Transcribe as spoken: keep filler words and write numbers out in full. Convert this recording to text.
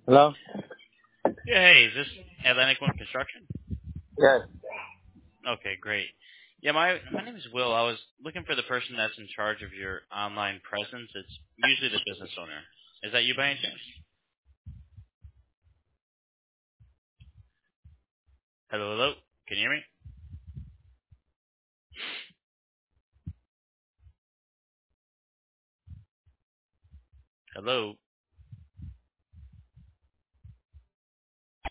Hello? Yeah, hey, is this Atlantic One Construction? Yes. Okay, great. Yeah, my my name is Will. I was looking for the person that's in charge of your online presence. It's usually the business owner. Is that you by any chance? Hello, hello. Can you hear me? Hello.